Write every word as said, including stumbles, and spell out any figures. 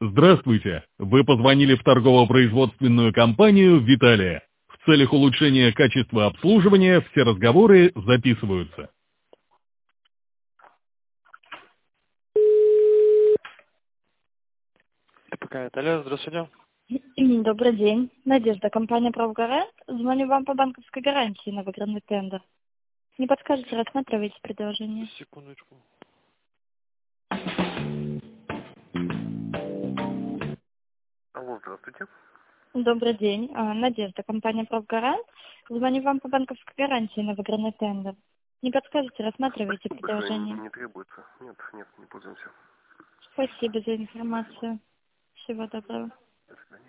Здравствуйте! Вы позвонили в торгово-производственную компанию «Виталия». В целях улучшения качества обслуживания все разговоры записываются. ТПК Италия, здравствуйте. Добрый день. Надежда, компания «Правгарант». Звоню вам по банковской гарантии на выигранный тендер. Не подскажете, рассматриваете предложение? Секундочку. Алло, здравствуйте. Добрый день. А, Надежда, компания «Правгарант». Звоню вам по банковской гарантии на выигранный тендер. Не подскажете, рассматриваете Спасибо большое, не, предложение? не требуется. Нет, нет, не пользуемся. Спасибо за информацию. Всего доброго. До свидания.